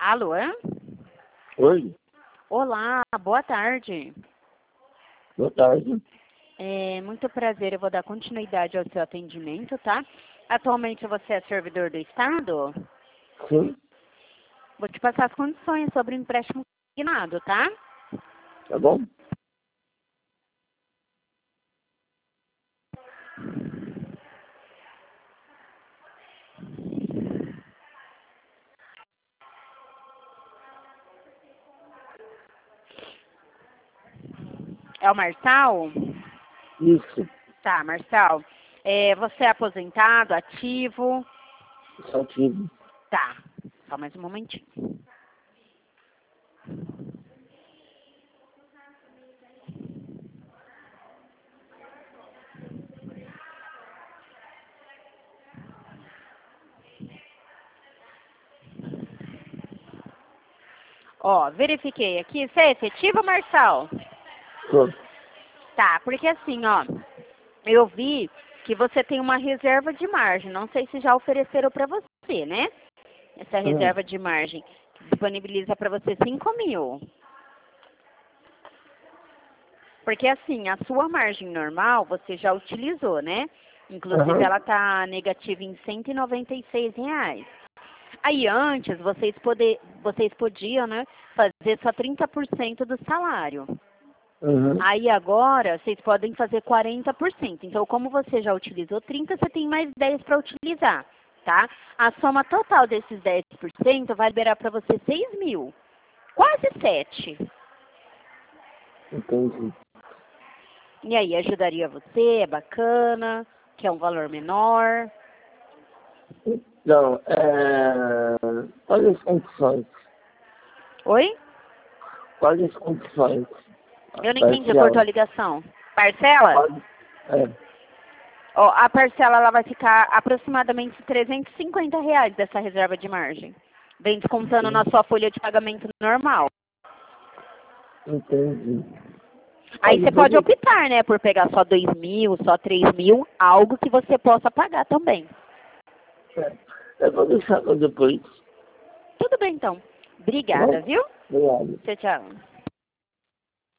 Alô? Oi, Olá, boa tarde. boa tarde. Muito prazer, eu vou dar continuidade ao seu atendimento, tá? Atualmente você é servidor do Estado? Sim, Vou te passar as condições sobre o empréstimo consignado, tá? tá bom? É o Marçal? Isso, Tá, Marçal. Você é aposentado, ativo? só tive. Tá, só mais um momentinho. Ó, verifiquei aqui. Você é efetivo, Marçal? Só. Tá, porque assim, ó, eu vi que você tem uma reserva de margem. Não sei se já ofereceram para você, né? Essa reserva de margem que disponibiliza para você 5.000. Porque assim, a sua margem normal você já utilizou, né? Inclusive ela tá negativa em R$ 196. Aí antes vocês podiam, né, fazer só 30% do salário. Aí agora vocês podem fazer 40%. Então, como você já utilizou 30%, você tem mais 10% para utilizar, tá? A soma total desses 10% vai liberar para você 6.000. Quase 7. Entendi. E aí, ajudaria você? É bacana? Que é um valor menor? Então, quais as condições? Oi? Quais as condições? Eu não entendi, cortou a ligação. Parcela? Ó, a parcela ela vai ficar aproximadamente R$ 350 dessa reserva de margem. Vem descontando na sua folha de pagamento normal. Entendi. Aí você pode optar, né, por pegar só 2.000, só 3.000, algo que você possa pagar também. Eu vou deixar para depois. Tudo bem, então. Obrigada, viu? Obrigado. Tchau, tchau.